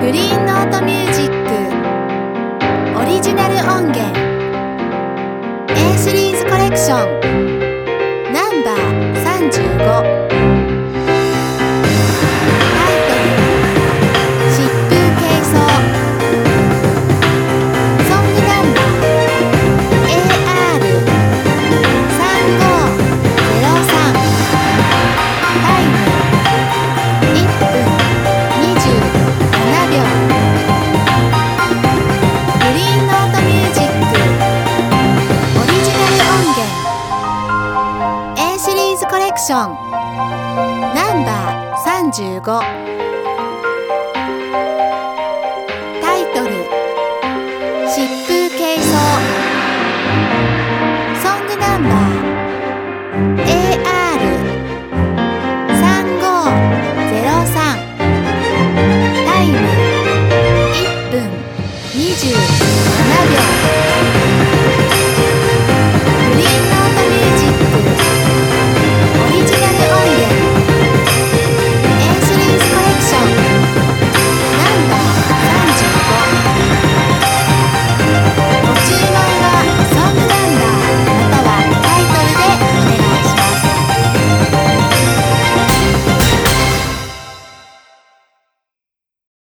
グリーンノートミュージックオリジナル音源 A シリーズコレクションナンバー35コレクションナンバー35